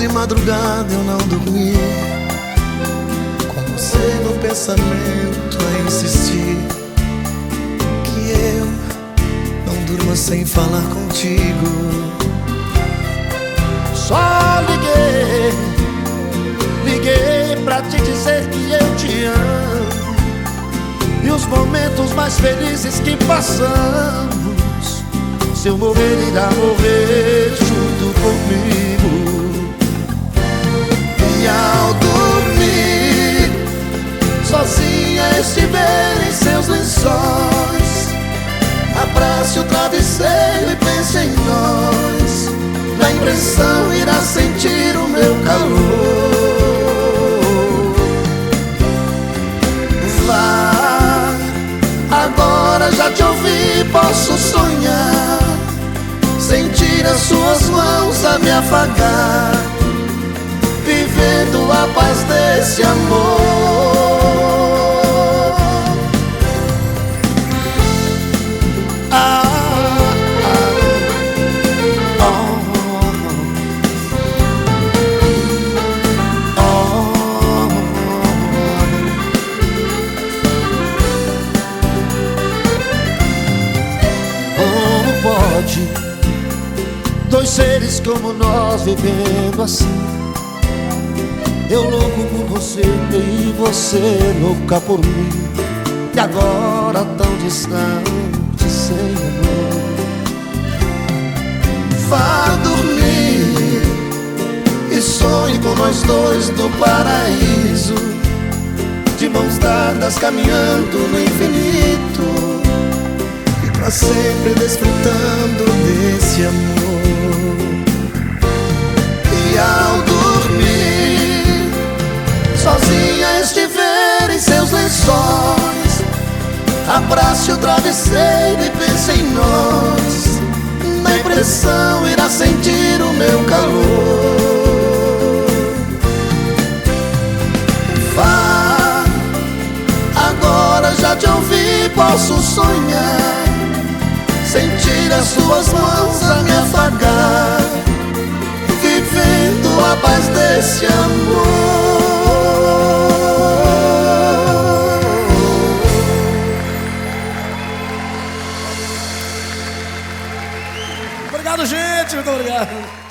de madrugada eu não dormi, com você no pensamento a insistir, que eu não durma sem falar contigo. Só liguei pra te dizer que eu te amo, e os momentos mais felizes que passamos, se eu morrer irá morrer junto comigo. E ao dormir, sozinha estiver em seus lençóis, abrace o travesseiro e pense em nós. Na impressão irá sentir o meu calor. Vá, agora já te ouvi, posso sonhar, sentir as suas mãos a me afagar, vivendo a paz desse amor. Dois seres como nós vivendo assim, eu louco por você e você louca por mim, e agora tão distante sem amor. Vá dormir e sonhe com nós dois no paraíso, de mãos dadas caminhando no infinito, e pra sempre desfrutando desse amor. E ao dormir, sozinha estiver em seus lençóis, abrace o travesseiro e pense em nós. Na impressão irá sentir o meu calor. Vá, agora já te ouvi, posso sonhar, sentir as suas mãos a me afagar, vivendo a paz desse amor. Obrigado, gente, muito obrigado.